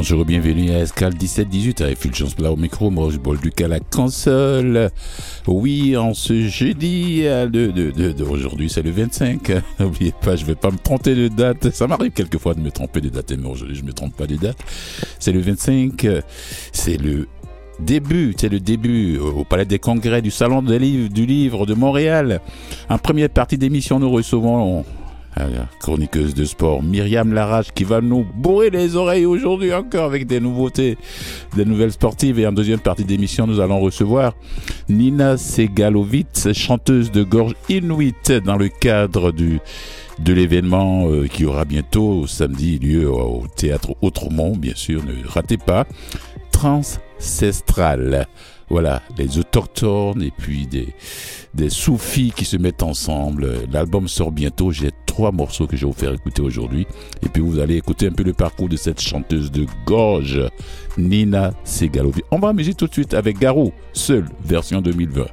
Bonjour, bienvenue à Escale 17-18 avec Fulgence Plat au micro, Maurice Bolduc à la console. Oui, en ce jeudi, aujourd'hui c'est le 25. N'oubliez pas, je ne vais pas me tromper de date. Ça m'arrive quelquefois de me tromper de date, mais aujourd'hui je ne me trompe pas de date. C'est le 25, c'est le début au Palais des Congrès du Salon du Livre de Montréal. En première partie d'émission, nous recevons la chroniqueuse de sport Myriam Larache qui va nous bourrer les oreilles aujourd'hui encore avec des nouveautés, des nouvelles sportives. Et en deuxième partie d'émission, nous allons recevoir Nina Segalovitz, chanteuse de gorge inuit, dans le cadre de l'événement qui aura bientôt samedi lieu au théâtre Outremont. Bien sûr, ne ratez pas. Transcestral. Voilà, les autochtones et puis des soufis qui se mettent ensemble. L'album sort bientôt. J'ai 3 morceaux que je vais vous faire écouter aujourd'hui. Et puis vous allez écouter un peu le parcours de cette chanteuse de gorge, Nina Segalovitz. On va en musique tout de suite avec Garou, Seul, version 2020.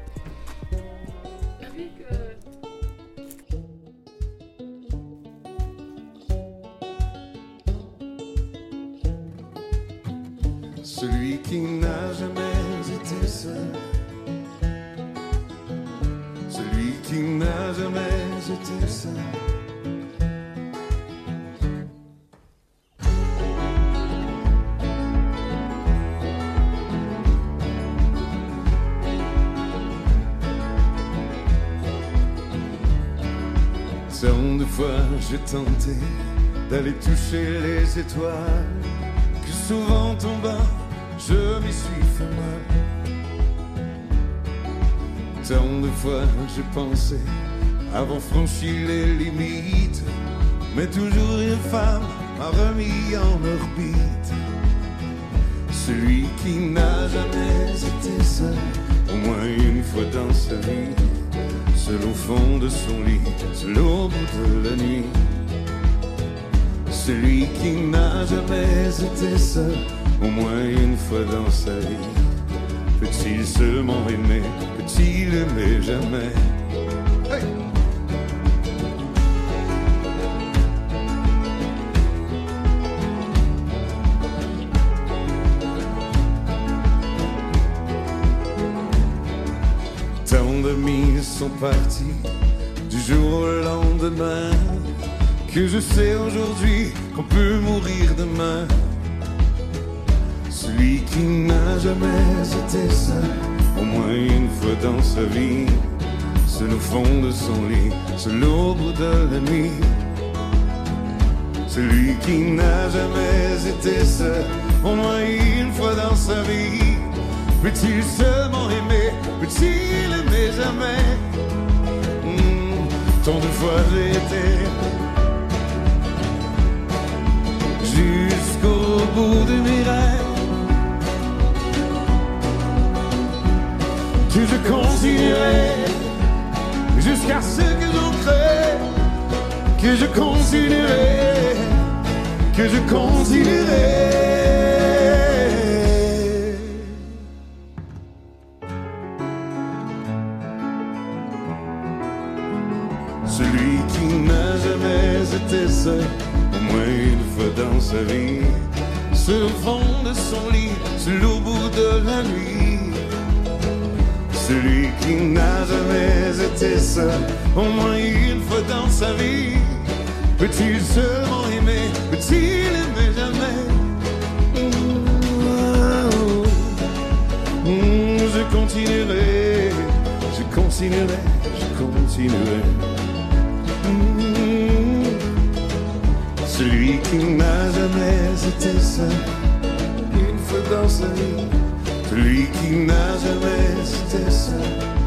Celui qui n'a jamais été seul, celui qui n'a jamais été seul. Tant de fois j'ai tenté d'aller toucher les étoiles, que souvent tombant je m'y suis fait mal. Tant de fois j'ai pensé avoir franchi les limites, mais toujours une femme m'a remis en orbite. Celui qui n'a jamais été seul, au moins une fois dans sa vie, seul au fond de son lit, seul au bout de la nuit. Celui qui n'a jamais été seul, au moins une fois dans sa vie. Peut-il seulement aimer, peut-il aimer jamais? Hey! Tant d'amis sont partis du jour au lendemain, que je sais aujourd'hui qu'on peut mourir demain. Celui qui n'a jamais été seul, au moins une fois dans sa vie, seul au fond de son lit, seul au bout de la nuit. Celui qui n'a jamais été seul, au moins une fois dans sa vie, peut-il seulement aimer, peut-il aimer jamais? Tant de fois j'ai été jusqu'au bout de mes rêves, que je continuerai jusqu'à ce que j'en crève, que je continuerai, que je continuerai. Celui qui n'a jamais été seul, au moins une fois dans sa vie, seul au fond de son lit, seul au bout de la nuit. Celui qui n'a jamais été seul, au moins une fois dans sa vie, peut-il seulement aimer, peut-il aimer jamais? Je continuerai, je continuerai, je continuerai. Celui qui n'a jamais été seul, une fois dans sa vie, celui qui n'a jamais été seul,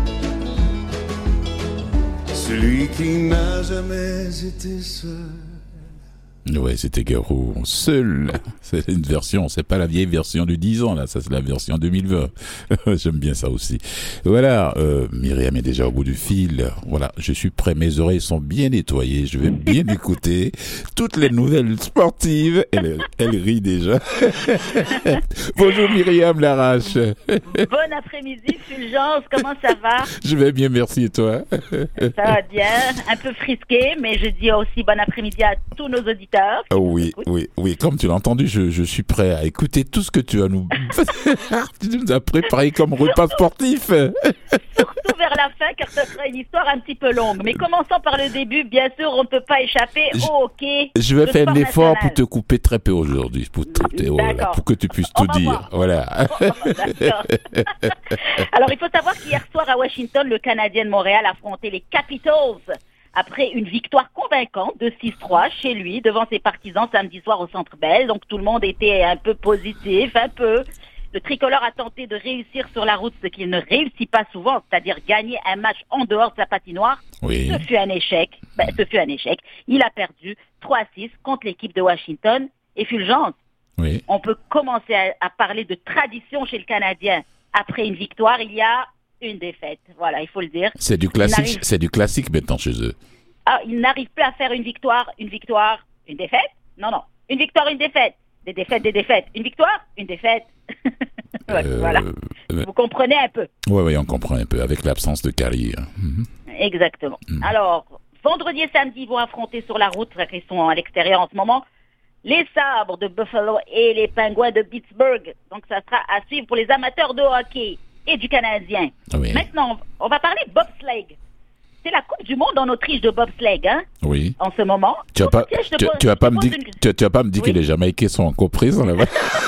celui qui n'a jamais été seul. Ouais, c'était Garou, Seul. C'est une version, c'est pas la vieille version de 10 ans, là. Ça, c'est la version 2020. J'aime bien ça aussi. Voilà, Myriam est déjà au bout du fil. Voilà, je suis prêt. Mes oreilles sont bien nettoyées. Je vais bien écouter toutes les nouvelles sportives. Elle rit déjà. Bonjour Myriam Larache. Bon après-midi, Fulgence. Comment ça va? Je vais bien, merci. Et toi? Ça va bien. Un peu frisqué, mais je dis aussi bon après-midi à tous nos auditeurs. auditeurs. Oui, comme tu l'as entendu, je suis prêt à écouter tout ce que tu nous as préparé comme repas sportif. Surtout vers la fin, car ce sera une histoire un petit peu longue. Mais commençons par le début. Bien sûr, on ne peut pas échapper au hockey. Je vais faire un effort national. pour te couper très peu aujourd'hui, pour que tu puisses tout dire. Voilà. D'accord. Alors, il faut savoir qu'hier soir à Washington, le Canadien de Montréal affrontait les Capitals après une victoire convaincante de 6-3 chez lui devant ses partisans samedi soir au Centre Bell. Donc, tout le monde était un peu positif, un peu. Le tricolore a tenté de réussir sur la route, ce qu'il ne réussit pas souvent, c'est-à-dire gagner un match en dehors de sa patinoire. Oui. Ce fut un échec. Il a perdu 3-6 contre l'équipe de Washington. Et Fulgence, Oui. on peut commencer à parler de tradition chez le Canadien. Après une victoire, il y a une défaite. Voilà, il faut le dire. C'est du classique maintenant chez eux. Ils n'arrivent plus à faire une victoire, une défaite. Non, une victoire, une défaite. Des défaites. Une victoire, une défaite. Voilà. Vous comprenez un peu. Oui, on comprend un peu avec l'absence de carrière. Exactement. Alors, vendredi et samedi, ils vont affronter sur la route, ils sont à l'extérieur en ce moment, les Sabres de Buffalo et les Pingouins de Pittsburgh. Donc, ça sera à suivre pour les amateurs de hockey et du Canadien. Oui. Maintenant, on va parler bobsleigh. C'est la Coupe du Monde en Autriche de bobsleigh, hein, Oui. en ce moment. Tu vas pas me dire que les Jamaïcains sont encore présents là-bas.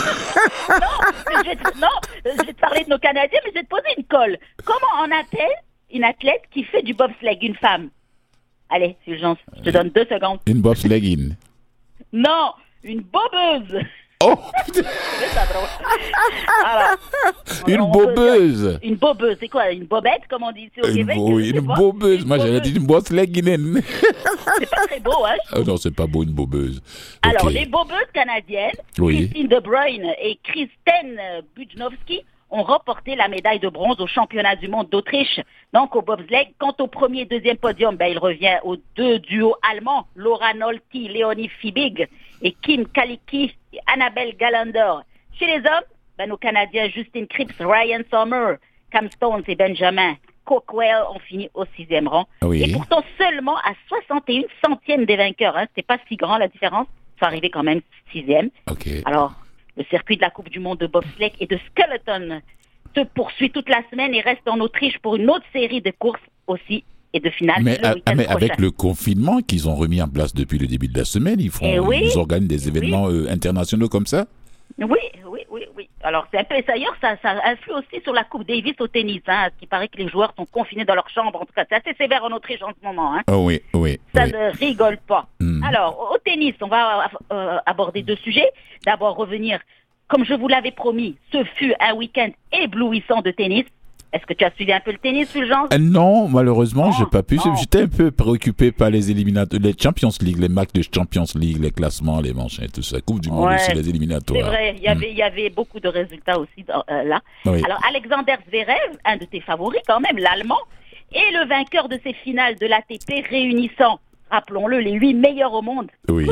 Je vais te parler de nos Canadiens, mais je vais te poser une colle. Comment on appelle une athlète qui fait du bobsleigh, une femme? Allez, Fulgence, je te donne 2 secondes. Une bobsleigh-in. Non, une bobeuse. Oh, C'est drôle. Alors, une bobeuse. Une bobeuse, c'est quoi? Une bobette, comme on dit ici au Québec? Une bobeuse. Moi, j'allais dire une bobsleigh-in. C'est pas très beau, hein? Oh non, c'est pas beau, une bobeuse. Alors, Okay. les bobeuses canadiennes, Oui. Christine De Bruyne et Kristen Bujnowski, ont remporté la médaille de bronze au championnat du monde d'Autriche. Donc, au bobsleigh, quant au premier et deuxième podium, il revient aux 2 duos allemands, Laura Nolti, Léonie Fiebig et Kim Kalicki et Annabelle Gallender. Chez les hommes, nos Canadiens Justin Cripps, Ryan Sommer, Cam Stones et Benjamin Cockwell ont fini au 6e rang. Oui. Et pourtant seulement à 61 centièmes des vainqueurs. Hein. C'est pas si grand la différence. Ils sont arrivés quand même 6e. Ok. Alors, le circuit de la Coupe du Monde de bobsleigh et de skeleton se poursuit toute la semaine et reste en Autriche pour une autre série de courses aussi et de finale Mais le week-end prochain. avec le confinement qu'ils ont remis en place depuis le début de la semaine, ils organisent des événements internationaux comme ça? Oui. Alors, c'est un peu, d'ailleurs, ça influe aussi sur la Coupe Davis au tennis, hein, ce qui paraît que les joueurs sont confinés dans leur chambre. En tout cas, c'est assez sévère en Autriche en ce moment. Hein. Oh oui. Ça ne rigole pas. Alors, au tennis, on va aborder 2 sujets. D'abord, revenir, comme je vous l'avais promis, ce fut un week-end éblouissant de tennis. Est-ce que tu as suivi un peu le tennis, Fulgence? Non, malheureusement, j'ai pas pu. Non. J'étais un peu préoccupé par les éliminatoires, les Champions League, les matchs de Champions League, les classements, les manches et tout ça. Coupe du Monde aussi, les éliminatoires. C'est vrai, il y avait beaucoup de résultats aussi là. Oui. Alors, Alexander Zverev, un de tes favoris quand même, l'Allemand, est le vainqueur de ces finales de l'ATP réunissant, rappelons-le, les 8 meilleurs au monde. Oui.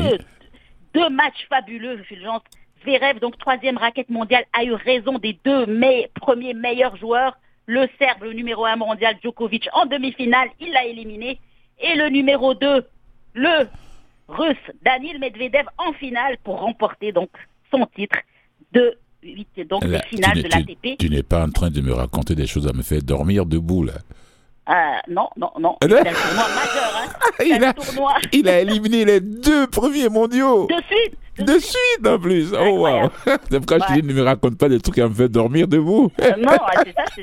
2 matchs fabuleux, Fulgence. Zverev, donc 3e raquette mondiale, a eu raison des 2 premiers meilleurs joueurs. Le Serbe, le numéro 1 mondial, Djokovic, en demi-finale, il l'a éliminé. Et le numéro 2, le Russe, Daniil Medvedev, en finale pour remporter donc son titre de 8 des finales de l'ATP. Tu n'es pas en train de me raconter des choses à me faire dormir debout, là. Non. C'est un tournoi majeur, hein. Il a éliminé les 2 premiers mondiaux. De suite, en plus. Oh, wow. C'est pourquoi je te dis, ne me raconte pas des trucs à me faire dormir debout. Non, c'est ça.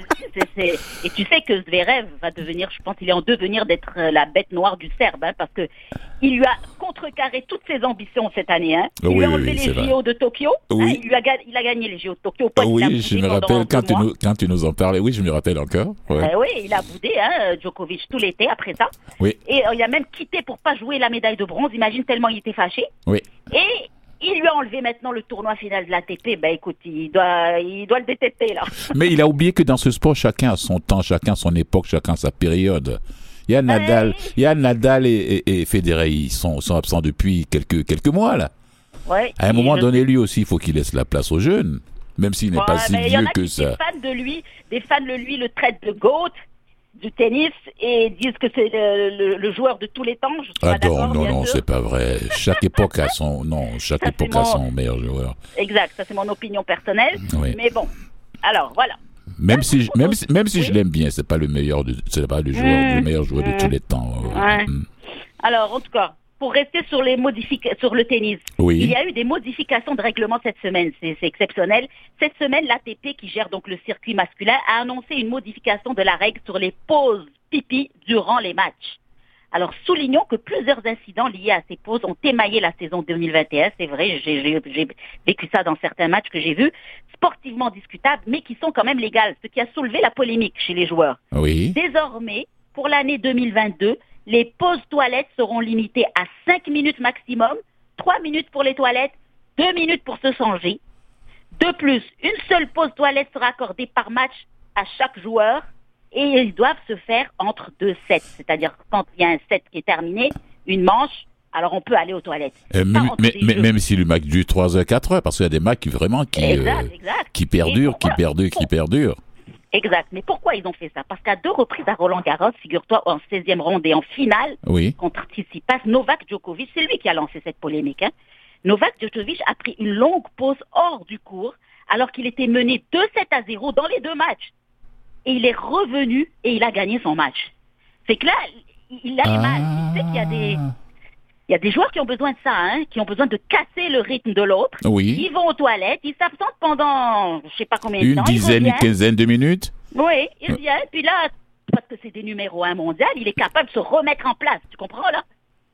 Et tu sais que Zverev va devenir, je pense qu'il est en devenir d'être la bête noire du Serbe, hein, parce que il lui a contrecarré toutes ses ambitions cette année. Hein. Il lui a enlevé les JO de Tokyo. Oui. Hein, il a gagné les JO de Tokyo. Oui, je me rappelle quand tu nous en parlais. Oui, je me rappelle encore. Ouais. Oui, il a boudé, hein, Djokovic, tout l'été après ça. Oui. Et il a même quitté pour pas jouer la médaille de bronze. Imagine tellement il était fâché. Oui. Et il lui a enlevé maintenant le tournoi final de l'ATP. Écoute, il doit le détester, là. Mais il a oublié que dans ce sport, chacun a son temps, chacun son époque, chacun sa période. Il y a Nadal et Federer, ils sont absents depuis quelques mois, là. Ouais. À un moment donné, lui aussi, il faut qu'il laisse la place aux jeunes, même s'il n'est pas si vieux que ça. Des fans de lui le traitent de GOAT. du tennis et disent que c'est le joueur de tous les temps. Je suis pas d'accord, non, c'est pas vrai. Chaque époque a son meilleur joueur. Exact, ça c'est mon opinion personnelle. Oui. Mais bon, alors voilà. Même si je l'aime bien, c'est pas le meilleur, c'est pas le meilleur joueur de tous les temps. Ouais. Alors en tout cas, pour rester sur sur le tennis, il y a eu des modifications de règlement cette semaine, c'est exceptionnel. Cette semaine, l'ATP, qui gère donc le circuit masculin, a annoncé une modification de la règle sur les pauses pipi durant les matchs. Alors soulignons que plusieurs incidents liés à ces pauses ont émaillé la saison 2021, c'est vrai, j'ai vécu ça dans certains matchs que j'ai vus, sportivement discutables, mais qui sont quand même légales, ce qui a soulevé la polémique chez les joueurs. Oui. Désormais, pour l'année 2022, les pauses toilettes seront limitées à 5 minutes maximum, 3 minutes pour les toilettes, 2 minutes pour se changer. De plus, une seule pause toilette sera accordée par match à chaque joueur et ils doivent se faire entre 2 sets. C'est-à-dire quand il y a un set qui est terminé, une manche, alors on peut aller aux toilettes. Même si le match dure 3 heures, 4 heures, parce qu'il y a des matchs qui perdurent. Exact. Mais pourquoi ils ont fait ça? Parce qu'à 2 reprises à Roland-Garros, figure-toi, en 16e ronde et en finale, contre Tsitsipas, Novak Djokovic, c'est lui qui a lancé cette polémique. Novak Djokovic a pris une longue pause hors du court, alors qu'il était mené 2-7-0 dans les 2 matchs. Et il est revenu et il a gagné son match. C'est que là, il a mal. Il sait qu'il y a il y a des joueurs qui ont besoin de ça, qui ont besoin de casser le rythme de l'autre. Oui. Ils vont aux toilettes, ils s'absentent pendant, je sais pas combien de temps. Une quinzaine de minutes. Oui, ils viennent, puis là, parce que c'est des numéros 1 mondial, il est capable de se remettre en place. Tu comprends, là?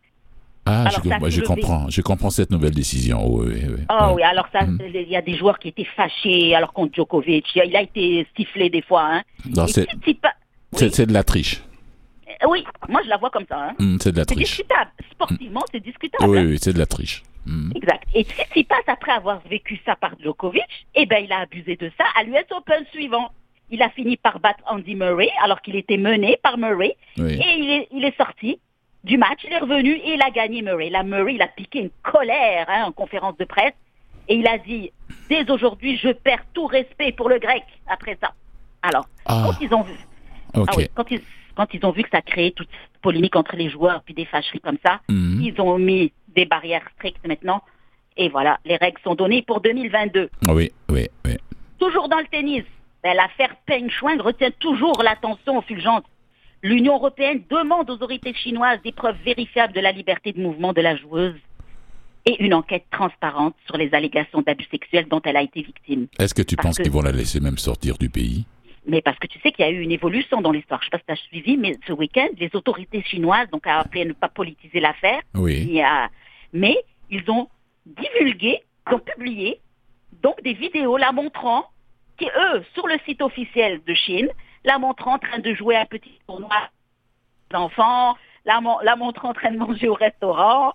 Je comprends cette nouvelle décision. Oui, alors ça, il y a des joueurs qui étaient fâchés, alors contre Djokovic, il a été sifflé des fois. Non, c'est de la triche. Oui, moi je la vois comme ça. C'est de la triche. C'est discutable. Sportivement, c'est discutable. Oui, c'est de la triche. Exact. Et Tsitsipas, après avoir vécu ça par Djokovic, il a abusé de ça à l'US Open suivant. Il a fini par battre Andy Murray, alors qu'il était mené par Murray. Oui. Et il est sorti du match, il est revenu et il a gagné Murray. Là, Murray, il a piqué une colère en conférence de presse. Et il a dit, dès aujourd'hui, je perds tout respect pour le grec après ça. Alors, quand ils ont vu... Quand ils ont vu que ça créait toute cette polémique entre les joueurs, puis des fâcheries comme ça, ils ont mis des barrières strictes maintenant. Et voilà, les règles sont données pour 2022. Oui. Toujours dans le tennis, l'affaire Peng Shuai retient toujours l'attention Fulgence. L'Union européenne demande aux autorités chinoises des preuves vérifiables de la liberté de mouvement de la joueuse et une enquête transparente sur les allégations d'abus sexuels dont elle a été victime. Est-ce que tu penses qu'ils vont la laisser même sortir du pays? Mais parce que tu sais qu'il y a eu une évolution dans l'histoire. Je ne sais pas si tu as suivi, mais ce week-end, les autorités chinoises ont appelé à ne pas politiser l'affaire. Oui. Mais ils ont divulgué, ils ont publié donc des vidéos la montrant, qui eux, sur le site officiel de Chine, la montrant en train de jouer un petit tournoi d'enfants, la montrant en train de manger au restaurant.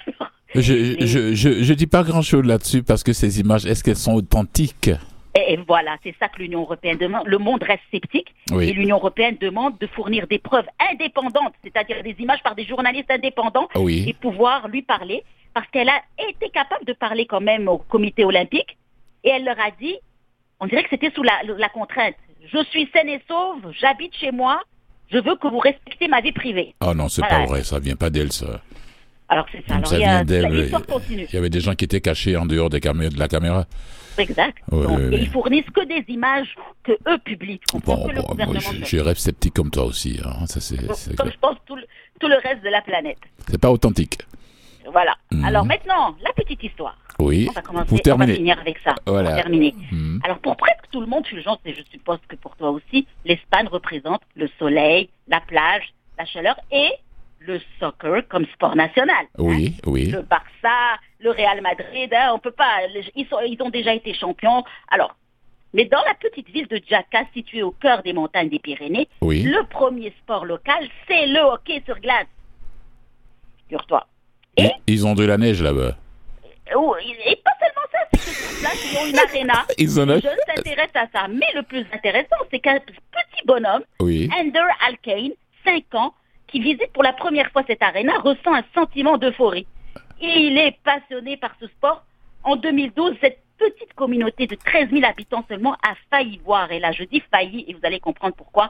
Je dis pas grand-chose là-dessus parce que ces images, est-ce qu'elles sont authentiques? Et voilà, c'est ça que l'Union européenne demande. Le monde reste sceptique et l'Union européenne demande de fournir des preuves indépendantes, c'est-à-dire des images par des journalistes indépendants et pouvoir lui parler, parce qu'elle a été capable de parler quand même au comité olympique et elle leur a dit, on dirait que c'était sous la contrainte, je suis saine et sauve, j'habite chez moi, je veux que vous respectez ma vie privée. Ah non, c'est pas vrai, ça vient pas d'elle, ça. Alors c'est ça, ça vient d'elle. L'histoire continue. Il y avait des gens qui étaient cachés en dehors de la caméra. Exact. Et ils fournissent que des images que eux publient. Je suis rêve sceptique comme toi aussi. Ça, comme je pense tout le reste de la planète. C'est pas authentique. Voilà. Alors maintenant, la petite histoire. Oui. On va commencer, on va finir avec ça. Voilà. Pour terminer. Alors pour presque tout le monde, Fulgence, et je suppose que pour toi aussi, l'Espagne représente le soleil, la plage, la chaleur et le soccer comme sport national. Oui. Le Barça, le Real Madrid, on peut pas. Ils ont déjà été champions. Alors, mais dans la petite ville de Jaca, située au cœur des montagnes des Pyrénées, le premier sport local, c'est le hockey sur glace. Figure-toi. Et ils ont de la neige là-bas. Et pas seulement ça, c'est que sur place, ils ont une aréna. Les jeunes s'intéressent à ça. Mais le plus intéressant, c'est qu'un petit bonhomme, Ender Alkane, 5 ans, qui visite pour la première fois cette aréna, ressent un sentiment d'euphorie. Il est passionné par ce sport. En 2012, cette petite communauté de 13 000 habitants seulement a failli voir, et là je dis failli, et vous allez comprendre pourquoi,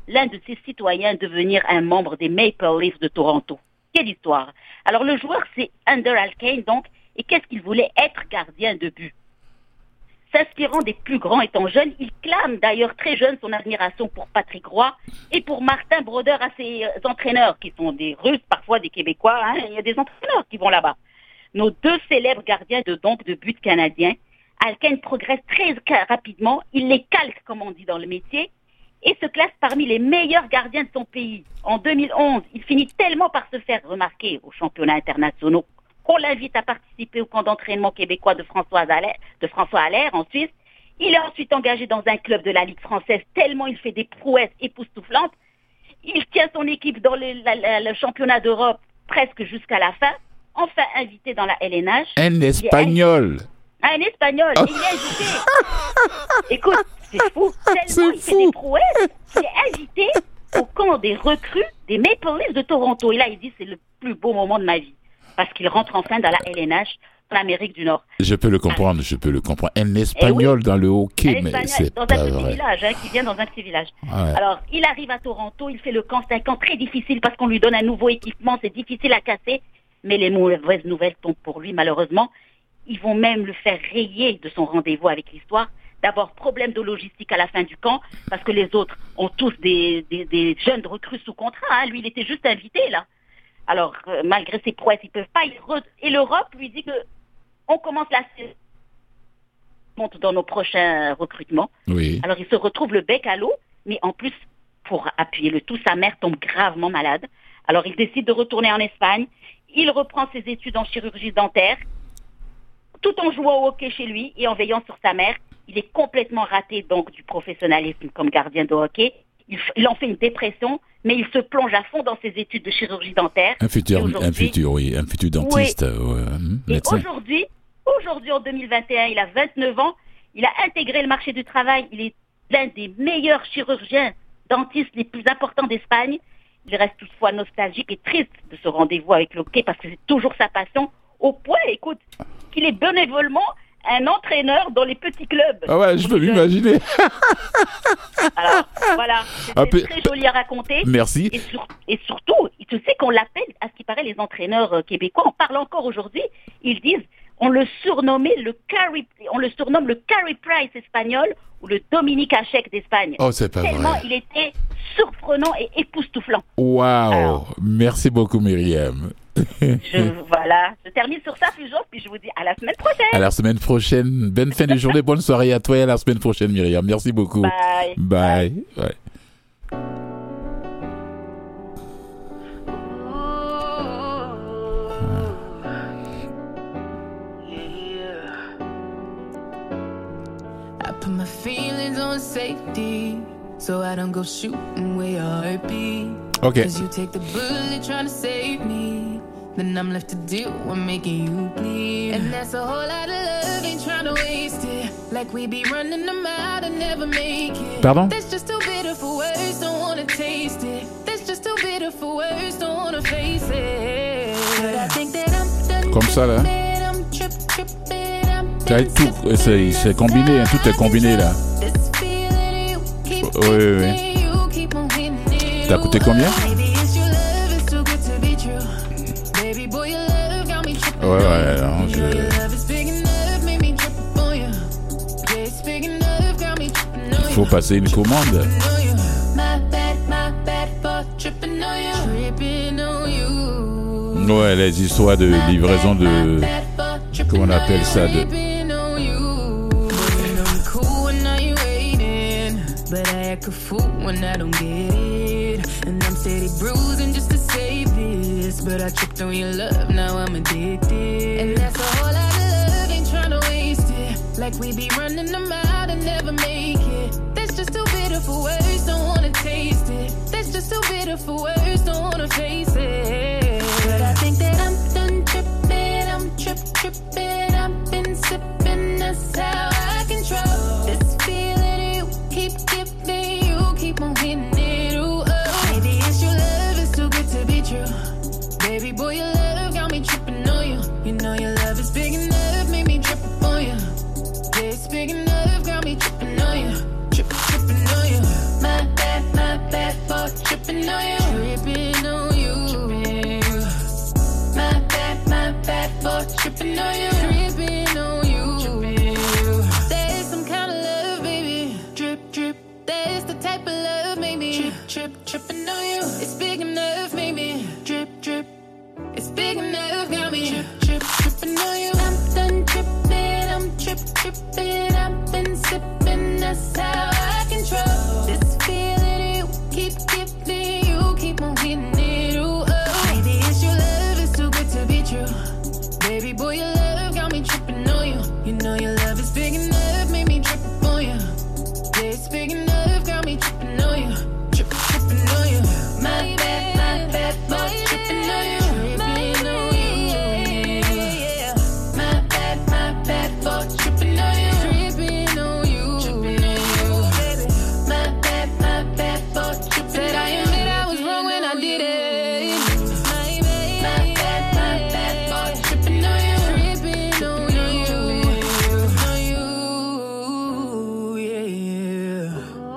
l'un de ses citoyens devenir un membre des Maple Leafs de Toronto. Quelle histoire. Alors le joueur, c'est Evander Kane, donc, et qu'est-ce qu'il voulait être gardien de but. S'inspirant des plus grands étant jeune, il clame d'ailleurs très jeune son admiration pour Patrick Roy et pour Martin Brodeur à ses entraîneurs, qui sont des Russes, parfois des Québécois, hein, il y a des entraîneurs qui vont là-bas. Nos deux célèbres gardiens de but canadiens, Kane progresse très rapidement, il les calque comme on dit dans le métier, et se classe parmi les meilleurs gardiens de son pays. En 2011, il finit tellement par se faire remarquer aux championnats internationaux qu'on l'invite à participer au camp d'entraînement québécois de François Allaire en Suisse. Il est ensuite engagé dans un club de la Ligue française tellement il fait des prouesses époustouflantes. Il tient son équipe dans le championnat d'Europe presque jusqu'à la fin. Enfin invité dans la LNH. Un Espagnol. Un Espagnol. Il est invité. Écoute, c'est fou. Tellement il fait des prouesses. Il est invité au camp des recrues des Maple Leafs de Toronto. Et là, il dit c'est le plus beau moment de ma vie. Parce qu'il rentre enfin dans la LNH, en Amérique du Nord. Je peux le comprendre. Un Espagnol dans le hockey, mais c'est dans pas un petit vrai. village, qui vient dans un petit village. Ouais. Alors, il arrive à Toronto, il fait le camp, c'est un camp très difficile parce qu'on lui donne un nouveau équipement, c'est difficile à casser, mais les mauvaises nouvelles tombent pour lui, malheureusement. Ils vont même le faire rayer de son rendez-vous avec l'histoire. D'abord, problème de logistique à la fin du camp, parce que les autres ont tous des jeunes recrues sous contrat. Hein. Lui, il était juste invité, là. Alors, malgré ses prouesses, ils ne peuvent pas. Et l'Europe lui dit que on commence la saison, monte dans nos prochains recrutements. Oui. Alors, il se retrouve le bec à l'eau, mais en plus, pour appuyer le tout, sa mère tombe gravement malade. Alors, il décide de retourner en Espagne. Il reprend ses études en chirurgie dentaire, tout en jouant au hockey chez lui et en veillant sur sa mère. Il est complètement raté donc du professionnalisme comme gardien de hockey. Il en fait une dépression, mais il se plonge à fond dans ses études de chirurgie dentaire. Un futur dentiste. Et aujourd'hui, en 2021, il a 29 ans. Il a intégré le marché du travail. Il est l'un des meilleurs chirurgiens dentistes les plus importants d'Espagne. Il reste toutefois nostalgique et triste de ce rendez-vous avec le hockey parce que c'est toujours sa passion. Au point, écoute, qu'il est bénévolement un entraîneur dans les petits clubs. Ah ouais, je peux m'imaginer. Alors, voilà, c'est très joli à raconter. Merci. Et surtout, tu sais qu'on l'appelle, à ce qui paraît, les entraîneurs québécois, on parle encore aujourd'hui, ils disent, on le surnomme le Carey Price espagnol ou le Dominique Hachek d'Espagne. Oh, c'est pas tellement vrai. Il était surprenant et époustouflant. Waouh. Merci beaucoup, Myriam. Je termine sur ça, puis je vous dis à la semaine prochaine. À la semaine prochaine. Bonne fin de journée, bonne soirée à toi et à la semaine prochaine, Myriam. Merci beaucoup. Bye. Bye. Ouais. I put my feelings on safety, so I don't go shooting where your heart beat. Okay. Cause you take the bullet trying to save me, then I'm left to deal with making you bleed. And that's a whole lot of love, ain't trying to waste it. Like we be running them out and never make it. Pardon? That's just too bitter for words, don't wanna taste it. That's just too bitter for words, don't wanna face it. But I think that I'm done. Comme ça, là. Tout, c'est combiné, hein, tout est combiné, là. Oui. T'as coûté combien? Ouais, non, Il faut passer une commande. Ouais, les histoires de livraison de... Comment on appelle ça de... But I act a fool when I don't get it. And I'm steady bruising just to save this. But I tripped on your love, now I'm addicted. And that's a whole lot of love, ain't tryna waste it. Like we be running them out and never make it. That's just too bitter for words, don't wanna taste it. That's just too bitter for words, don't wanna face it. But I think that I'm done tripping, I'm tripping. I've been sipping, that's how I control this feeling you keep giving, you keep on hitting it, ooh, oh. Maybe it's your love, it's too good to be true. Baby boy, your love got me tripping on you. You know your love is big enough, made me trip on you. Yeah, it's big enough, got me tripping on you. Tripping on you. My bad, big enough, got me tripping on you. Tripping on you. My bad, for tripping on you. Tripping on you. Yeah. My bad, for tripping on you. Tripping on you. Tripping on you, baby. My bad, for tripping. Said I admit I was wrong when I did it. My bad, for tripping on you. Tripping on you, yeah.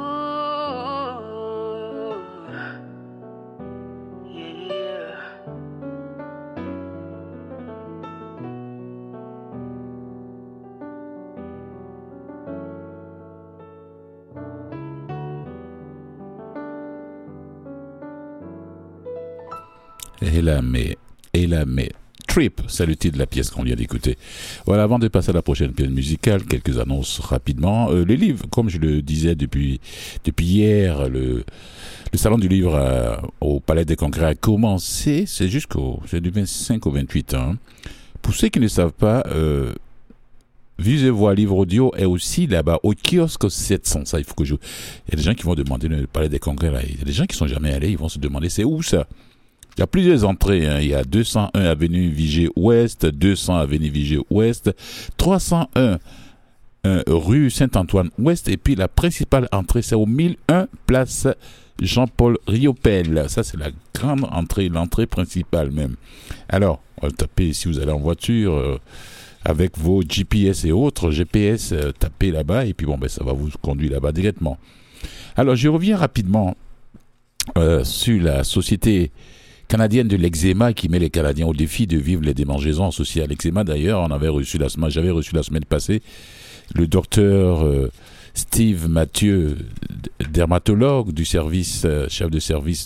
Et la mais. Trip, c'est le titre de la pièce qu'on vient d'écouter. Voilà, avant de passer à la prochaine pièce musicale, quelques annonces rapidement. Les livres, comme je le disais depuis hier, le salon du livre au Palais des Congrès a commencé, c'est du 25 au 28 ans. Pour ceux qui ne savent pas, Vues et Voix Livre Audio est aussi là-bas au kiosque 700. Ça, il faut que il y a des gens qui vont demander le Palais des Congrès là. Il y a des gens qui sont jamais allés, ils vont se demander c'est où ça. Il y a plusieurs entrées, hein. Il y a 201 avenue Vigier Ouest, 200 avenue Vigier Ouest, 301 rue Saint-Antoine Ouest, et puis la principale entrée, c'est au 1001 place Jean-Paul Riopel. Ça, c'est la grande entrée, l'entrée principale même. Alors, on va le taper si vous allez en voiture, avec vos GPS et autres, GPS, tapez là-bas, et puis bon, ça va vous conduire là-bas directement. Alors, je reviens rapidement sur la société canadienne de l'eczéma qui met les Canadiens au défi de vivre les démangeaisons associées à l'eczéma. D'ailleurs, j'avais reçu la semaine passée le docteur Steve Mathieu, dermatologue du service, chef de service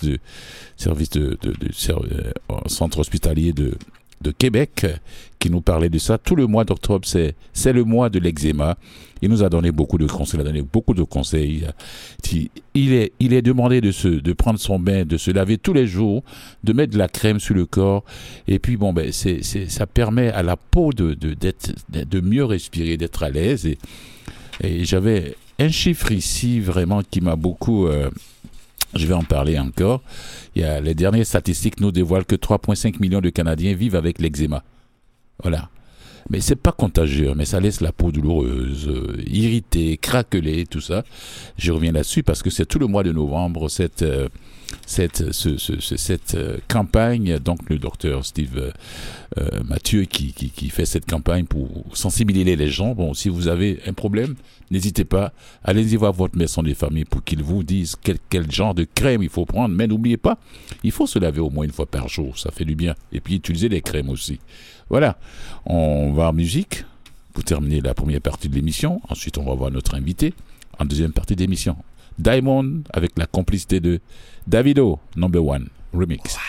centre hospitalier de Québec, qui nous parlait de ça. Tout le mois d'octobre, c'est le mois de l'eczéma. Il nous a donné beaucoup de conseils. Il est demandé de prendre son bain, de se laver tous les jours, de mettre de la crème sur le corps. Et puis, ça permet à la peau de mieux respirer, d'être à l'aise. Et j'avais un chiffre ici, vraiment, qui m'a beaucoup... je vais en parler encore. Les dernières statistiques nous dévoilent que 3,5 millions de Canadiens vivent avec l'eczéma. Voilà. Mais c'est pas contagieux, mais ça laisse la peau douloureuse, irritée, craquelée, tout ça. Je reviens là-dessus parce que c'est tout le mois de novembre cette campagne. Donc le docteur Steve Mathieu qui fait cette campagne pour sensibiliser les gens. Bon, si vous avez un problème, n'hésitez pas, allez-y voir votre médecin de famille pour qu'il vous dise quel genre de crème il faut prendre. Mais n'oubliez pas, il faut se laver au moins une fois par jour, ça fait du bien. Et puis utiliser les crèmes aussi. Voilà, on va en musique pour terminer la première partie de l'émission. Ensuite, on va voir notre invité en deuxième partie de l'émission. Diamond avec la complicité de Davido, Number One Remix.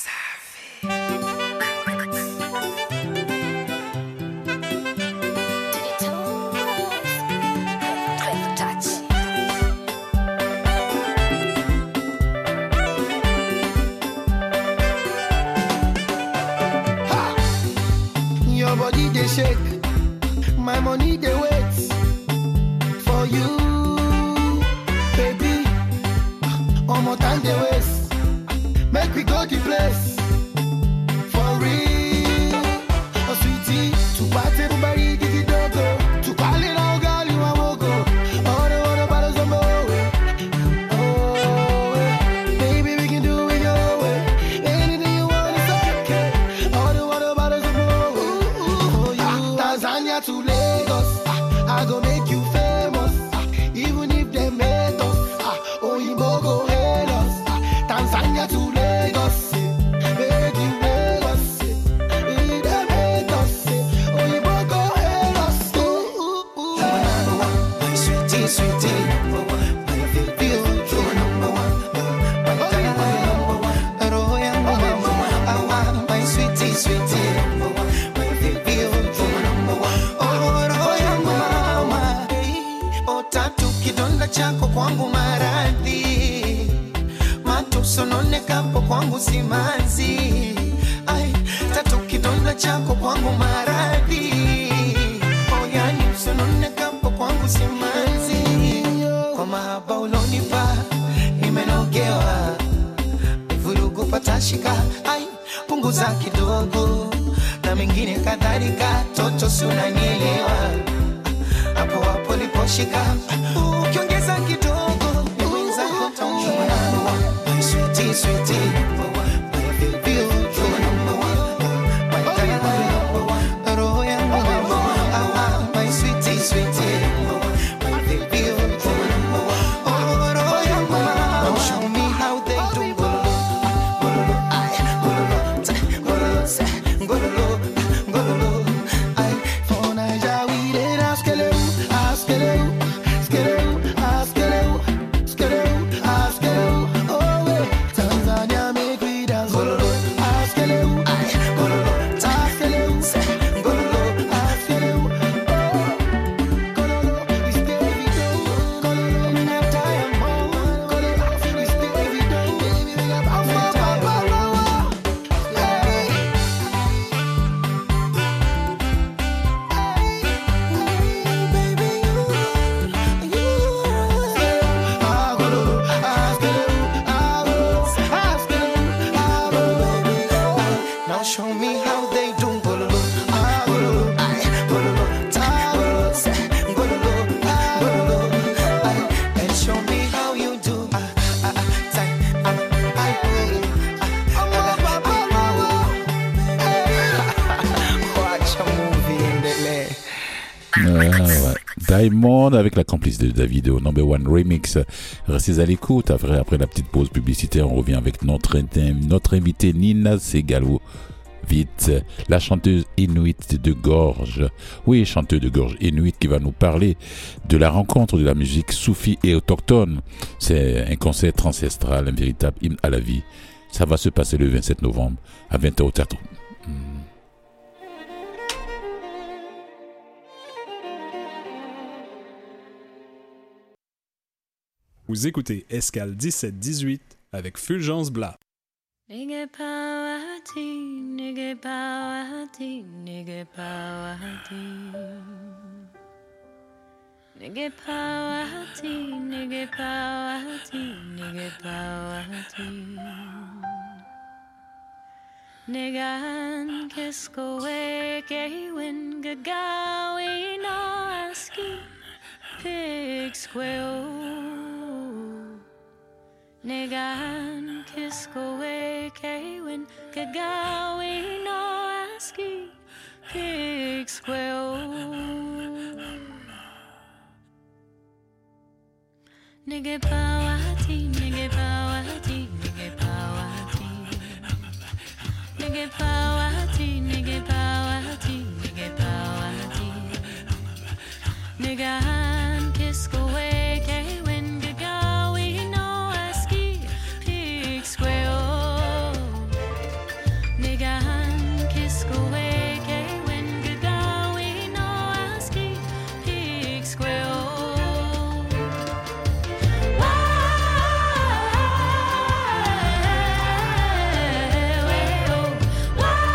Your body they shake, my money they wait for you, baby. One more time they waste, make we go the place for real. Oh sweetie, to party everybody did it go, to call it all girl you want to go. All the bottles of more, oh baby we can do it your way. Anything you want is okay. All the bottles of more, oh you. Tanzania to Lagos, I go make you famous, even if they made us. Oh you go hate us. Tanzania to Lagos, make you Lagos, if they made us. Oh you go hate us. Number one, my sweetie, sweetie. Number one, my feel true. Number one, my number one. Oh yeah, number one. I want my sweetie, sweetie. Number one, my feel true. Number one. Oh yeah, mama. Oh tatu kidonda chako kwangu maradhi, sononekapo kwangu simanzi. Ai, tatu kidonda chako kwangu maradhi. Oh yani sononekapo kwangu simanzi. Kwa mahaba ulonipa nimenogewa, vurugu patashika, ai punguza kidogo na mengine kadhalika, toto si unanielewa, hapo hapo liposhika, ukiongeza kidogo niweza kutongewa, my sweetie sweetie, my baby you're number one, my diamond, roho yangu number one, my sweetie sweetie, my baby you're number one, roho yangu number one. Show me how they do gololo, ay gololo, gololo, gololo, ay for Naija we dey askele, askele, askele, askele, askele, askele, oh we Tanzania make we dance gololo, askele, ay gololo, askele, gololo, askele, gololo, is Davido, gololo, me na diamond, gololo, is Davido, baby we got power, now show me how they do gololo, gololo, ay gololo, gololo, gololo, ay, and show me how you do, watch a movie in the lane. Ouais. Diamond avec la complice de Davido, Number One Remix. Restez à l'écoute. Après la petite pause publicitaire, on revient avec notre invitée Nina Segalo. Vite, la chanteuse inuit de gorge. Oui, chanteuse de gorge inuit qui va nous parler de la rencontre de la musique soufie et autochtone. C'est un concert ancestral, un véritable hymne à la vie. Ça va se passer le 27 novembre à 20h au théâtre. Vous écoutez Escale 17-18 avec Fulgence Blas. Nigga Pawati, nigga Pawati, nigga Pawati. Nigga Pawati, nigga Pawati, nigga Pawati. Nigga Kiskowe, Gawin, Gagawi, no Aski, Pig Square. Negan Kiskowe Kawin Kagawi no Aski Pig Square. Nigga Pawati, nigga Pawati, nigga Pawati. Nigga Pawati, nigga Pawati, nigga Pawati. Nigga Kiskowe Kawin Kagawi no Aski Pig Square. Nigga Kiskowe Kawin Kagawi no Aski Pig Square. Why?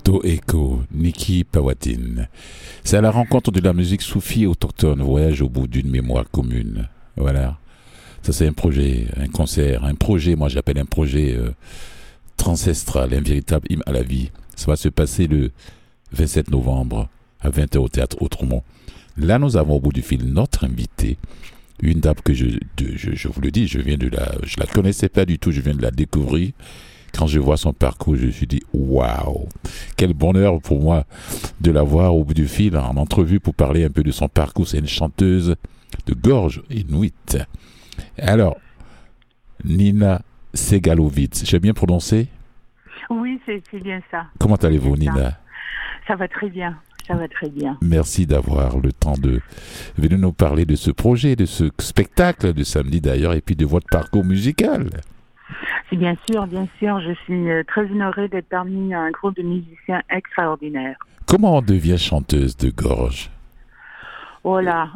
To Echo, Niki Pawatine. C'est à la rencontre de la musique soufie autochtone, voyage au bout d'une mémoire commune. Voilà. Ça, c'est un projet, un concert, un projet, moi j'appelle un projet transcestral, un véritable hymne à la vie. Ça va se passer le 27 novembre à 20h au théâtre Autrement. Là, nous avons au bout du fil notre invité, une dame que je vous le dis, je la connaissais pas du tout, je viens de la découvrir. Quand je vois son parcours, je me suis dit, waouh, quel bonheur pour moi de la voir au bout du fil en entrevue pour parler un peu de son parcours. C'est une chanteuse de gorge inuit. Alors, Nina Segalovitz, j'ai bien prononcé? Oui, c'est bien ça. Comment allez-vous, Nina? Ça va très bien. Ça va très bien. Merci d'avoir le temps de venir nous parler de ce projet, de ce spectacle de samedi d'ailleurs, et puis de votre parcours musical. C'est bien sûr. Je suis très honorée d'être parmi un groupe de musiciens extraordinaires. Comment on devient chanteuse de gorge? Voilà.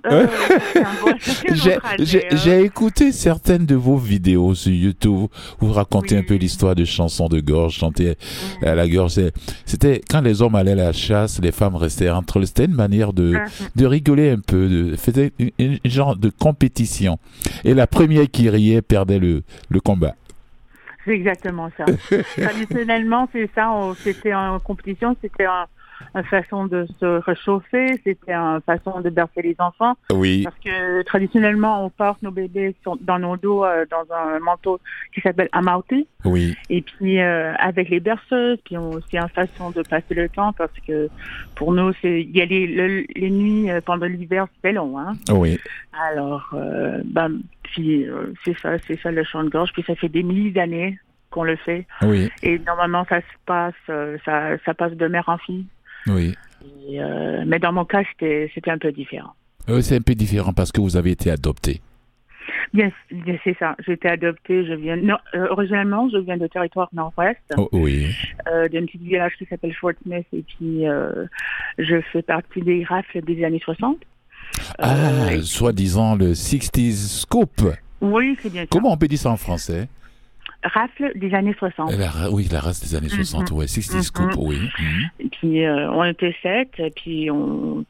J'ai écouté certaines de vos vidéos sur YouTube. Vous racontez un peu l'histoire de chansons de gorge, chanter à la gorge. C'était quand les hommes allaient à la chasse, les femmes restaient entre eux. C'était une manière de rigoler un peu. C'était une genre de compétition. Et la première qui riait perdait le combat. C'est exactement ça. Traditionnellement, c'est ça. C'était en compétition, c'était une façon de se réchauffer, c'était une façon de bercer les enfants. Oui. Parce que traditionnellement, on porte nos bébés dans nos dos dans un manteau qui s'appelle amauti. Oui. Et puis avec les berceuses, puis c'est une façon de passer le temps parce que pour nous, il y a les nuits pendant l'hiver, c'est long, hein. Oui. Alors, puis c'est ça le chant de gorge. Puis ça fait des milliers d'années qu'on le fait. Oui. Et normalement, ça passe de mère en fille. Oui. Et, mais dans mon cas, c'était un peu différent. C'est un peu différent parce que vous avez été adopté. Bien, c'est ça. J'ai été adoptée. Originalement, je viens de territoire nord-ouest. Oh, oui. D'un petit village qui s'appelle Fort Smith. Et puis, je fais partie des rafles des années 60. Soi-disant le 60s Scoop. Oui, c'est bien ça. Comment on peut dire ça en français? Rafle des années 60. Oui, la race des années 60, ouais, 60s Scoop, oui. Et puis, on était 7, et puis on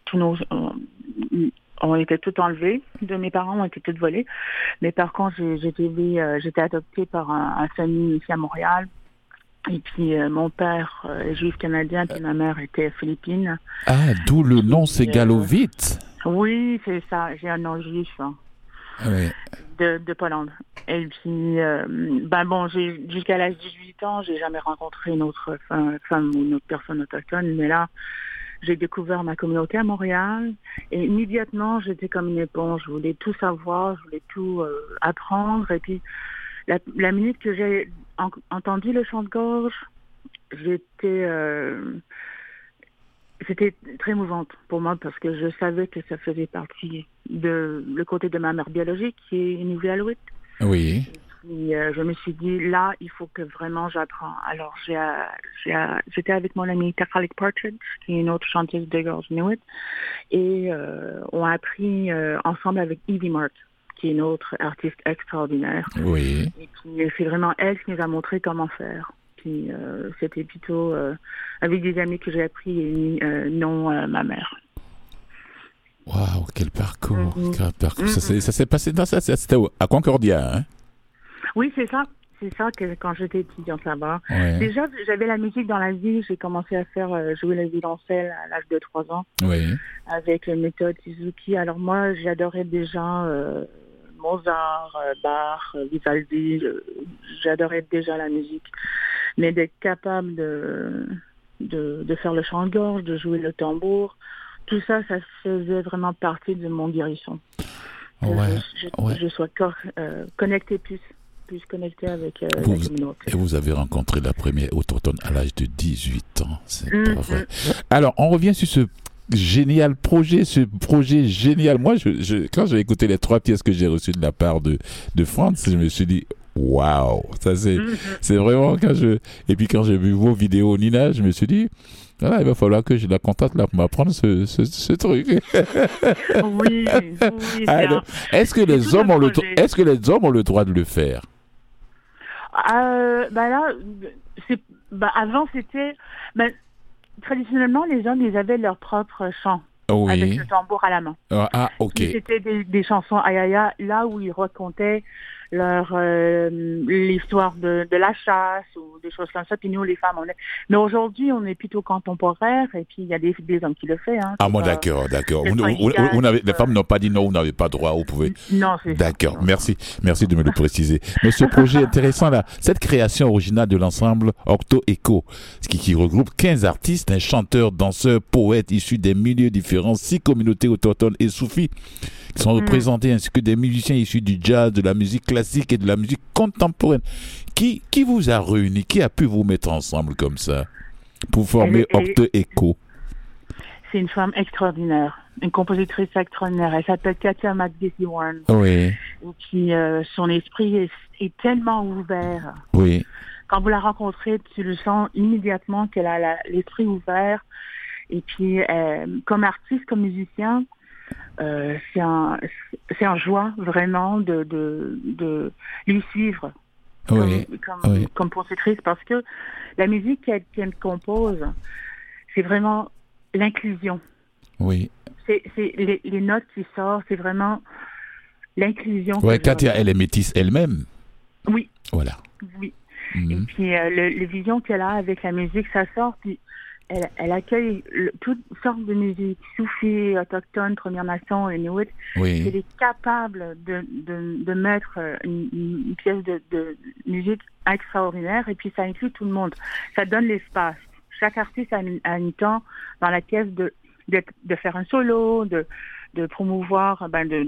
était tout enlevés. De mes parents ont été tous volés. Mais par contre, j'étais adoptée par un famille ici à Montréal. Et puis, mon père est juif canadien, puis ma mère était philippine. Ah, d'où le nom Segalovitz. Oui, c'est ça. J'ai un nom juif. Hein. Oui. De Pologne. Et puis, jusqu'à l'âge de 18 ans, j'ai jamais rencontré une autre femme ou une autre personne autochtone. Mais là, j'ai découvert ma communauté à Montréal. Et immédiatement, j'étais comme une éponge. Je voulais tout savoir, je voulais tout apprendre. Et puis, la minute que j'ai entendu le chant de gorge, c'était très émouvante pour moi parce que je savais que ça faisait partie de le côté de ma mère biologique qui est une Inuit. Oui. Et je me suis dit, là, il faut que vraiment j'apprends. Alors, j'étais avec mon amie Takalik Partridge, qui est une autre chanteuse de gorge Inuit, et on a appris ensemble avec Evie Mart, qui est une autre artiste extraordinaire. Oui. Et puis, c'est vraiment elle qui nous a montré comment faire. Puis c'était plutôt avec des amis que j'ai appris et non ma mère. Waouh, quel parcours! Quel parcours. Ça s'est passé dans ça. C'était à Concordia, hein? Oui, c'est ça. C'est ça que quand j'étais étudiante là-bas. Ouais. Déjà, j'avais la musique dans la vie. J'ai commencé à faire jouer le violoncelle à l'âge de 3 ans. Oui. Avec la méthode Suzuki. Alors moi, j'adorais déjà Mozart, Bach, Vivaldi. J'adorais déjà la musique. Mais d'être capable de faire le chant de gorge, de jouer le tambour, tout ça, ça faisait vraiment partie de mon guérison. Je sois connectée plus connectée avec la communauté. Et vous avez rencontré la première autochtone à l'âge de 18 ans, c'est pas vrai. Alors, on revient sur ce projet génial. Moi, quand j'ai écouté les 3 pièces que j'ai reçues de la part de Franz, je me suis dit, waouh, ça c'est vraiment et puis quand j'ai vu vos vidéos, Nina, je me suis dit, voilà, il va falloir que je la contacte là pour m'apprendre ce truc. Oui. Alors, est-ce que les hommes ont le droit de le faire? Avant c'était, traditionnellement, les hommes, ils avaient leur propre chant. Oui. Avec le tambour à la main. Ok. Et c'était des chansons ayaya, là où ils racontaient l'histoire de la chasse ou des choses comme ça. Puis nous, les femmes, mais aujourd'hui, on est plutôt contemporaire et puis il y a des hommes qui le font. Hein, bon, d'accord. Les femmes n'ont pas dit non, vous n'avez pas droit, vous pouvez. Non, c'est d'accord. ça. Merci de me le préciser. Mais ce projet intéressant là, cette création originale de l'ensemble Octo Echo, qui regroupe 15 artistes, un chanteur, danseur, poète issus des milieux différents, 6 communautés autochtones et soufis qui sont représentés, ainsi que des musiciens issus du jazz, de la musique classique et de la musique contemporaine. Qui vous a réunis? Qui a pu vous mettre ensemble comme ça pour former Octo Echo? C'est une femme extraordinaire, une compositrice extraordinaire. Elle s'appelle Katia McDessie-Warren. Oui. Et qui, son esprit est tellement ouvert. Oui. Quand vous la rencontrez, tu le sens immédiatement qu'elle a l'esprit ouvert. Et puis, comme artiste, comme musicien, c'est un joie vraiment de lui suivre comme compositrice, parce que la musique qu'elle compose, c'est vraiment l'inclusion. Oui. C'est les notes qui sortent, c'est vraiment l'inclusion. Oui, Katia, elle est métisse elle-même. Oui. Voilà. Oui. Et puis, les visions qu'elle a avec la musique, ça sort, puis elle accueille toutes sortes de musique, soufis, autochtones, Premières Nations, Inuit. Oui. Elle est capable de mettre une pièce de musique extraordinaire, et puis ça inclut tout le monde. Ça donne l'espace. Chaque artiste a un temps dans la pièce de faire un solo, de promouvoir,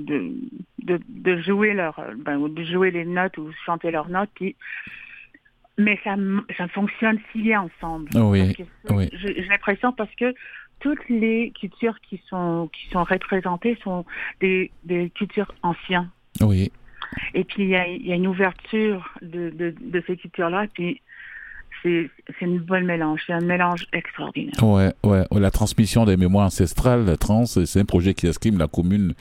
de jouer de jouer les notes ou chanter leurs notes, puis mais ça fonctionne si bien ensemble. Oui. J'ai l'impression, parce que toutes les cultures qui sont représentées sont des cultures anciennes. Oui. Et puis il y a une ouverture de ces cultures-là, puis c'est une bonne mélange. C'est un mélange extraordinaire. Ouais. La transmission des mémoires ancestrales, c'est un projet qui exprime la commune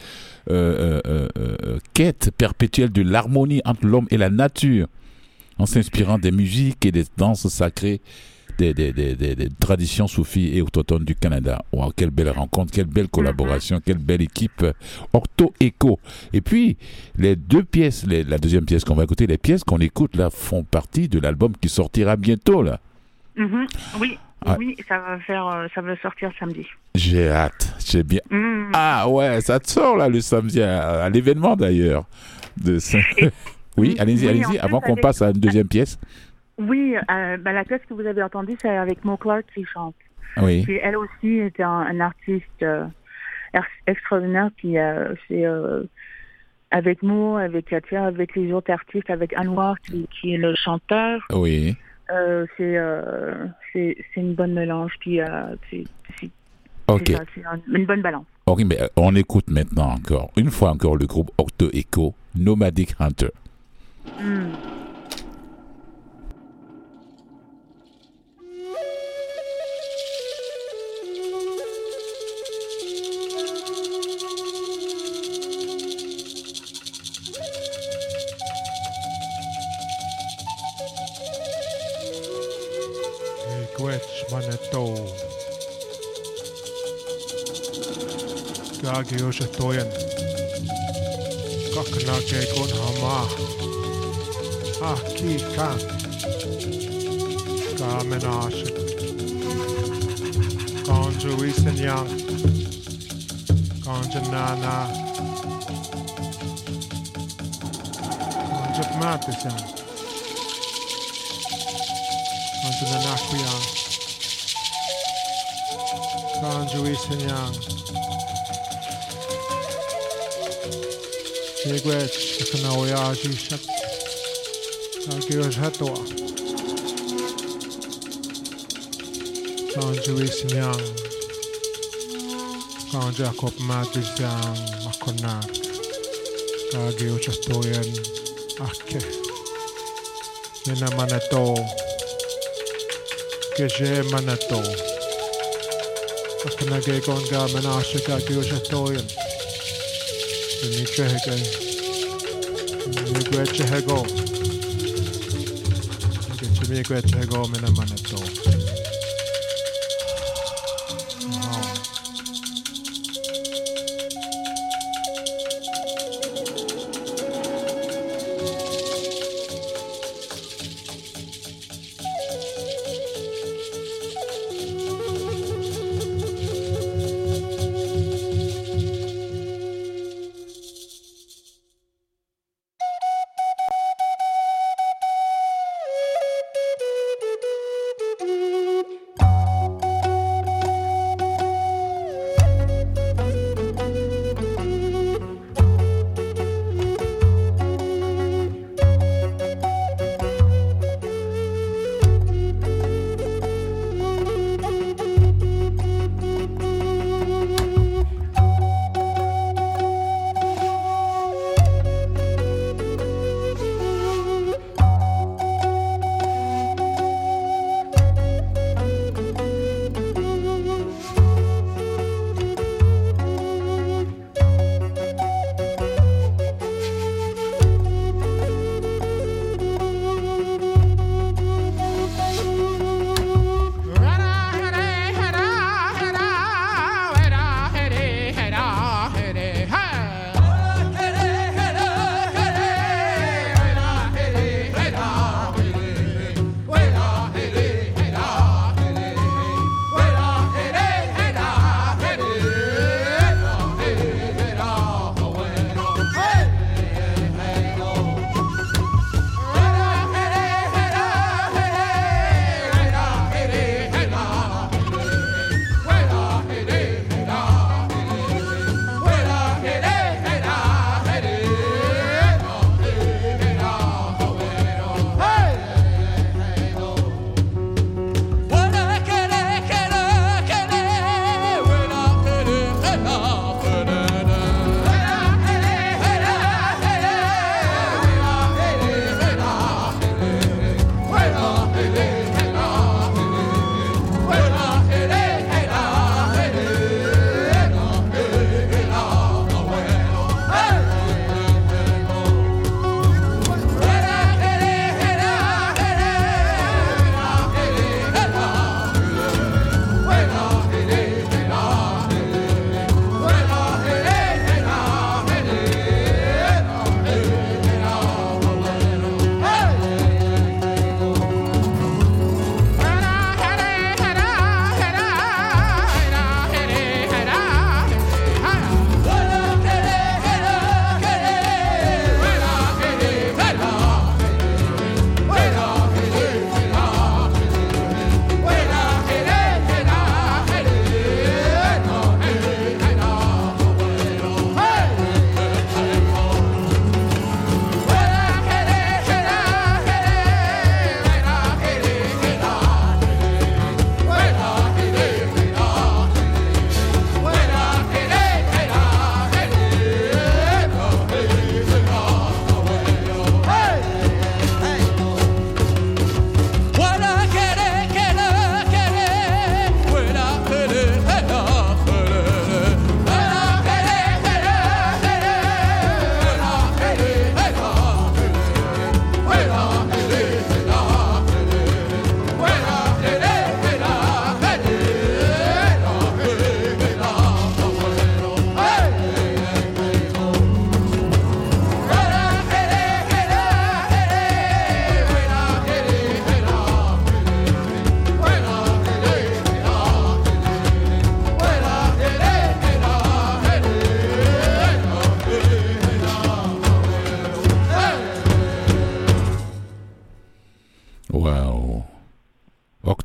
quête perpétuelle de l'harmonie entre l'homme et la nature, en s'inspirant des musiques et des danses sacrées des traditions soufis et autochtones du Canada. Wow, quelle belle rencontre, quelle belle collaboration, quelle belle équipe. Octo Echo. Et puis, les deux pièces, la deuxième pièce qu'on va écouter, les pièces qu'on écoute là font partie de l'album qui sortira bientôt là. Oui, ça va sortir samedi. J'ai hâte, j'ai bien. Ah ouais, ça te sort là le samedi à l'événement d'ailleurs. Oui, allez-y, avant qu'on passe à une deuxième pièce. Oui, la pièce que vous avez entendue, c'est avec Mo Clark qui chante. Oui. Puis elle aussi était un artiste extraordinaire, puis c'est avec Mo, avec Katia, avec les autres artistes, avec Anwar qui est le chanteur. Oui. C'est une bonne mélange, puis c'est une bonne balance. Ok, mais on écoute maintenant une fois encore le groupe Octo Echo, Nomadic Hunter. Maneto Gagi Oshatoyan Kakna Kekon Hama Aki Kan Kamenash Kanju Isenyang Kanjanana Kanjap Matisan Kanjananakuyang Kanju Isenyang Jegwech Kanaoya Jishak Kagios Hatoa Kanju Isenyang Kanjakop Matizang Makonak Kagios Astoyan Ake Nena Manato Keje Manato Akanage Konga Manashika Gyosatoyan Nichehege Nigwechehego Get to me Gwechehego Menamanato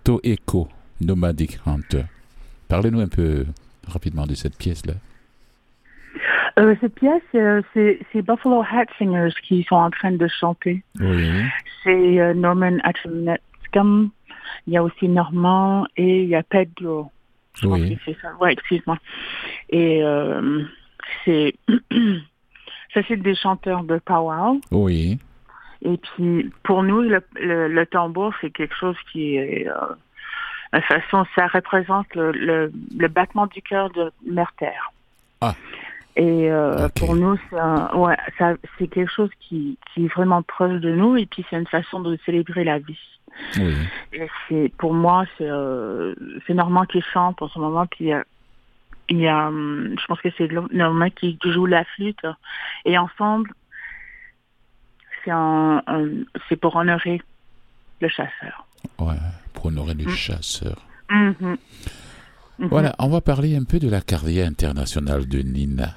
Alto Echo, Nomadic Hunter. Parlez-nous un peu rapidement de cette pièce-là. Cette pièce, c'est Buffalo Hat Singers qui sont en train de chanter. Oui. C'est Norman Atchemetscum, il y a aussi Normand et il y a Pedro. Je pense que c'est ça. Ouais, excuse-moi. Et c'est ça, c'est des chanteurs de powwow. Oui. Et puis pour nous, le tambour, c'est quelque chose qui est de toute façon, ça représente le battement du cœur de Mère Terre. Ah. Et pour nous, c'est quelque chose qui est vraiment proche de nous. Et puis, c'est une façon de célébrer la vie. Oui. Et pour moi, c'est Normand qui chante en ce moment. Puis, il y a je pense que c'est Normand qui joue la flûte. Et ensemble, c'est pour honorer le chasseur. Ouais, pour honorer le chasseur. Mm-hmm. Voilà, on va parler un peu de la carrière internationale de Nina.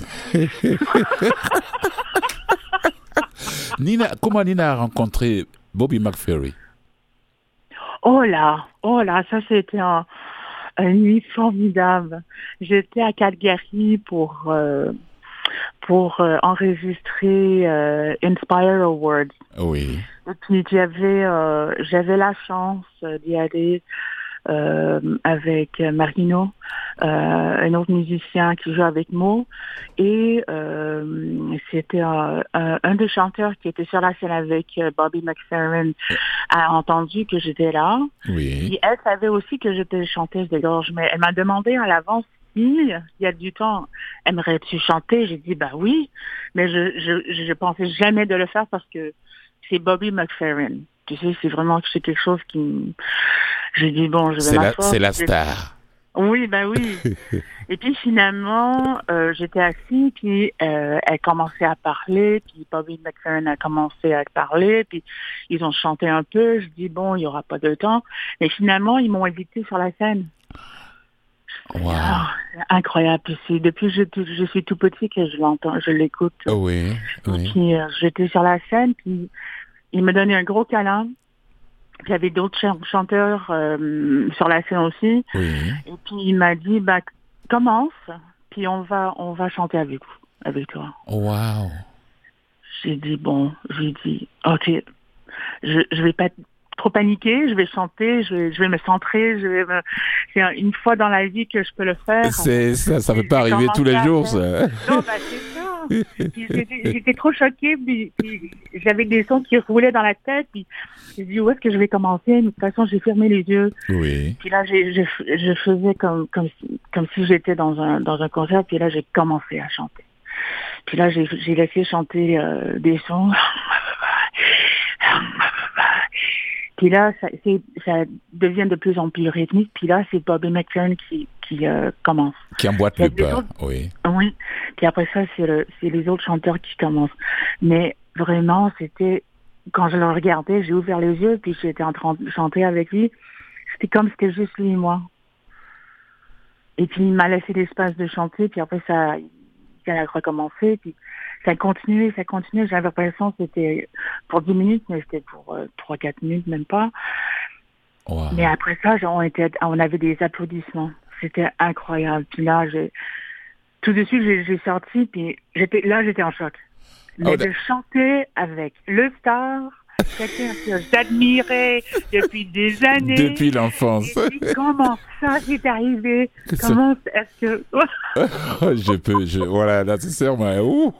Comment Nina a rencontré Bobby McFerrin? Oh là, ça c'était une nuit formidable. J'étais à Calgary pour enregistrer Inspire Awards. Oui. Et puis j'avais la chance d'y aller avec Marino, un autre musicien qui joue avec Mo, et c'était un des chanteurs qui était sur la scène avec Bobby McFerrin a entendu que j'étais là. Oui. Et elle savait aussi que j'étais chanteuse de gorge, mais elle m'a demandé à l'avance il y a du temps, aimerais-tu chanter? J'ai dit, bah oui, mais je pensais jamais de le faire parce que c'est Bobby McFerrin. Tu sais, c'est quelque chose qui... J'ai dit, bon, je vais m'asseoir. C'est la star. Oui, ben oui. Et puis finalement, j'étais assise, puis elle commençait à parler, puis Bobby McFerrin a commencé à parler, puis ils ont chanté un peu. Je dis, bon, il n'y aura pas de temps. Mais finalement, ils m'ont invité sur la scène. Wow. C'est incroyable. Depuis que je suis tout petit que je l'écoute. Oui, oui. Puis j'étais sur la scène, puis il me donnait un gros câlin. Puis il y avait d'autres chanteurs sur la scène aussi. Oui. Et puis il m'a dit, bah commence, puis on va chanter avec toi. Wow. J'ai dit ok, je vais pas trop paniquer, je vais chanter, je vais me centrer, c'est une fois dans la vie que je peux le faire. Ça peut pas arriver tous les jours, ça. Non, bah c'est ça. J'étais trop choquée, puis j'avais des sons qui roulaient dans la tête, puis j'ai dit où est-ce que je vais commencer? De toute façon, j'ai fermé les yeux. Oui. Puis là, je faisais comme si j'étais dans un concert, puis là, j'ai commencé à chanter. Puis là, j'ai laissé chanter des sons. Puis là, ça devient de plus en plus rythmique. Puis là, c'est Bobby McFerrin qui commence. Qui emboîte le pas, oui. Oui. Puis après ça, c'est les autres chanteurs qui commencent. Mais vraiment, quand je le regardais, j'ai ouvert les yeux, puis j'étais en train de chanter avec lui. C'était juste lui et moi. Et puis il m'a laissé l'espace de chanter, puis après ça a recommencé, puis ça continuait. J'avais l'impression que c'était pour 10 minutes, mais c'était pour 3-4 minutes, même pas. Wow. Mais après ça, on avait des applaudissements. C'était incroyable. Puis là, tout de suite, j'ai sorti, puis j'étais en choc. Mais de chanter avec le star, quelqu'un que j'admirais depuis des années. Depuis l'enfance. Comment ça c'est arrivé? Comment est-ce que... Voilà, là, c'est sûrement...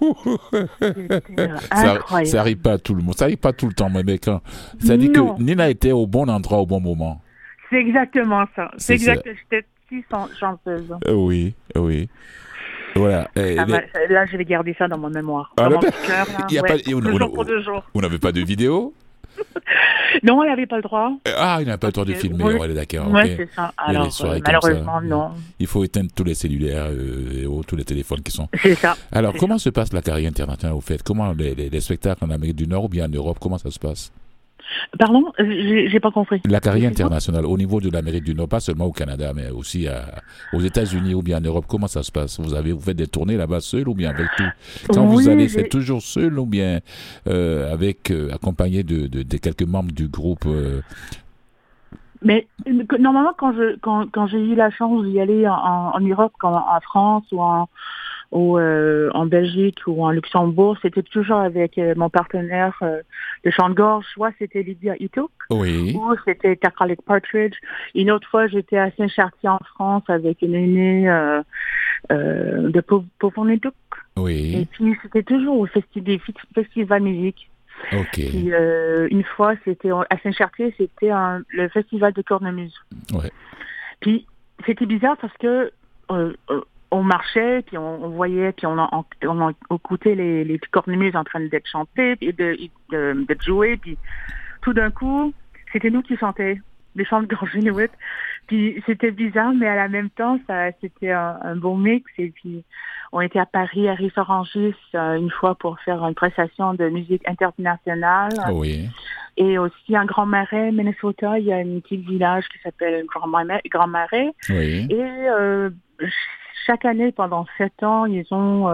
incroyable. Ça arrive pas à tout le monde. Ça arrive pas tout le temps, mais quand... Ça dit que Nina était au bon endroit au bon moment. C'est exactement ça. C'est exact. J'étais si chanceuse. Oui. Voilà. Là, je vais garder ça dans mon mémoire. Dans mon cœur, là. Toujours pour 2 jours. Vous n'avez pas de vidéo? Non, il n'avait pas le droit. Ah, il n'a pas le droit de filmer. Oui. Ouais, d'accord. Oui, okay. c'est ça. Alors, malheureusement, non. Il faut éteindre tous les cellulaires et tous les téléphones qui sont... C'est ça. Alors, comment se passe la carrière internationale, au fait? Comment les spectacles en Amérique du Nord ou bien en Europe, comment ça se passe? Pardon, j'ai pas compris. La carrière internationale au niveau de l'Amérique du Nord, pas seulement au Canada, mais aussi aux États-Unis ou bien en Europe, comment ça se passe? Vous faites des tournées là-bas seul ou bien avec tout? Quand vous allez, c'est toujours seul ou bien accompagné de quelques membres du groupe? Mais normalement, quand j'ai eu la chance d'y aller en Europe, en France ou en Belgique ou en Luxembourg, c'était toujours avec mon partenaire de chant de gorge. Soit c'était Lydia Ito, Oui. ou c'était Takalik Partridge. Une autre fois, j'étais à Saint-Chartier en France avec une aînée de Pauverneduc. Oui. Et puis c'était toujours au festival musique. Ok. Puis, une fois, c'était à Saint-Chartier, c'était le festival de cornemuse. Ouais. Puis c'était bizarre parce que on marchait, puis on voyait, puis on écoutait les cornemuses en train d'être chantées et de jouer, puis tout d'un coup, c'était nous qui chantions les chants de gorge inuit. Puis c'était bizarre, mais à la même temps, c'était un bon mix. Et puis on était à Paris, à Risorangis, une fois pour faire une prestation de musique internationale. Oui. Et aussi en Grand Marais, Minnesota, il y a un petit village qui s'appelle Grand Marais. Oui. Et chaque année, pendant 7 ans, ils ont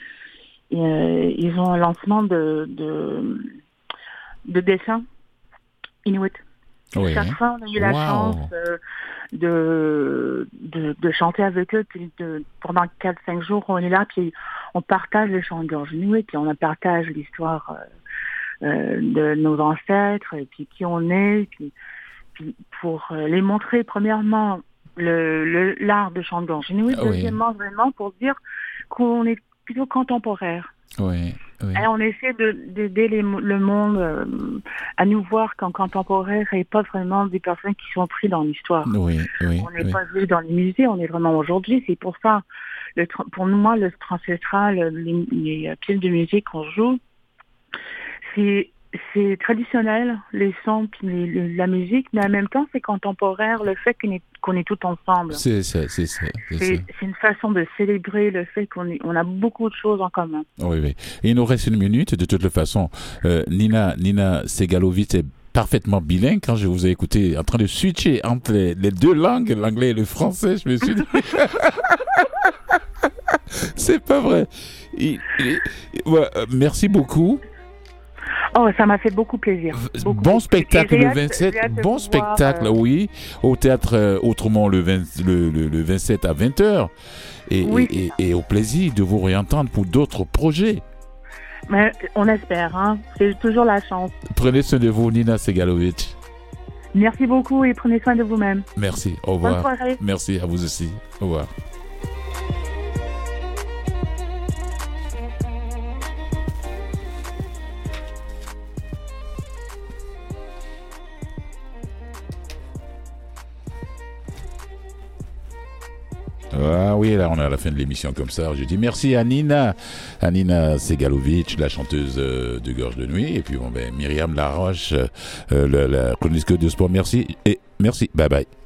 un lancement de dessins inuit. Oui. Chaque fois, on a eu la chance de chanter avec eux. Puis pendant 4-5 jours, on est là, puis on partage les chants de gorge inuit, puis on partage l'histoire de nos ancêtres, et puis qui on est, puis pour les montrer, premièrement, l'art de chant de gorge inuit, deuxièmement, vraiment pour dire qu'on est plutôt contemporaire. Oui, oui. Et on essaie d'aider le monde à nous voir qu'en contemporaire et pas vraiment des personnes qui sont prises dans l'histoire. Oui, oui. On n'est pas vu dans les musées, on est vraiment aujourd'hui. C'est pour ça, pour moi, le ancestral, les pièces de musique qu'on joue, c'est traditionnel, les sons, puis la musique, mais en même temps, c'est contemporaire, le fait qu'on est tout ensemble. C'est une façon de célébrer le fait qu'on a beaucoup de choses en commun. Oui, oui. Et il nous reste 1 minute. De toute façon, Nina Segalovic est parfaitement bilingue. Quand je vous ai écouté en train de switcher entre les deux langues, l'anglais et le français, je me suis dit... C'est pas vrai. Merci beaucoup. Oh, ça m'a fait beaucoup plaisir. Bon spectacle le 27. Bon spectacle, oui, au théâtre Autrement le 27 à 20h. Et au plaisir de vous réentendre pour d'autres projets. Mais on espère, hein. C'est toujours la chance. Prenez soin de vous, Nina Segalovic. Merci beaucoup et prenez soin de vous-même. Merci, au revoir. Bonne soirée. Merci à vous aussi. Au revoir. Ah oui, là on est à la fin de l'émission comme ça. Je dis merci à Nina Segalovic, la chanteuse de Gorge de Nuit, et puis Myriam Laroche, la chroniqueuse de sport. Merci et merci. Bye bye.